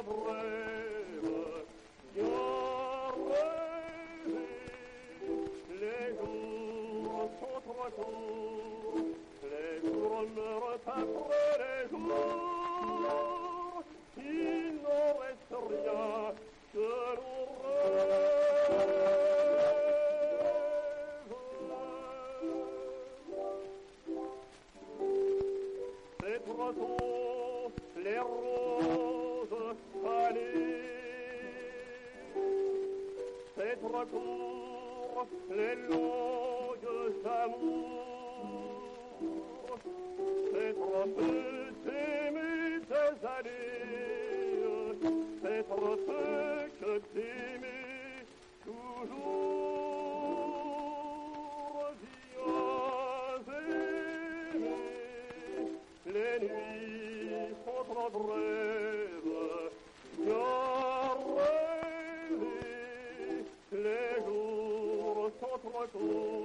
rêve, bien rêvé. Les jours sont trop courts, les jours meurent après les jours. Il n'en reste rien que nos rêves. C'est trop tôt, les roses fanées. C'est trop court, les longues amours. C'est trop peu d'aimer des années. C'est trop peu que d'aimer toujours. Bien aimer, les nuits sont trop brèves. Bien rêver, les jours sont trop courts.